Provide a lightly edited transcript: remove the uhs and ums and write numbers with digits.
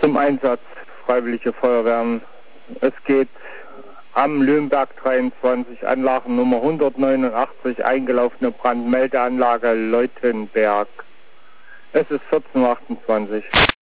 Zum Einsatz Freiwillige Feuerwehren. Es geht am Löhnberg 23, Anlagennummer 189, eingelaufene Brandmeldeanlage Leutenberg. Es ist 14:28 Uhr.